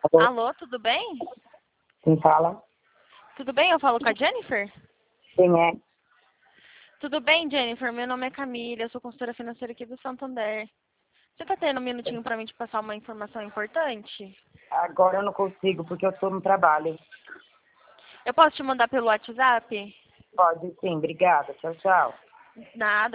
Alô? Alô, tudo bem? Quem fala? Tudo bem? Eu falo com a Jennifer? Quem é? Tudo bem, Jennifer? Meu nome é Camila, eu sou consultora financeira aqui do Santander. Você tá tendo um minutinho pra mim te passar uma informação importante? Agora eu não consigo porque eu estou no trabalho. Eu posso te mandar pelo WhatsApp? Pode sim, obrigada. Tchau, tchau. Nada.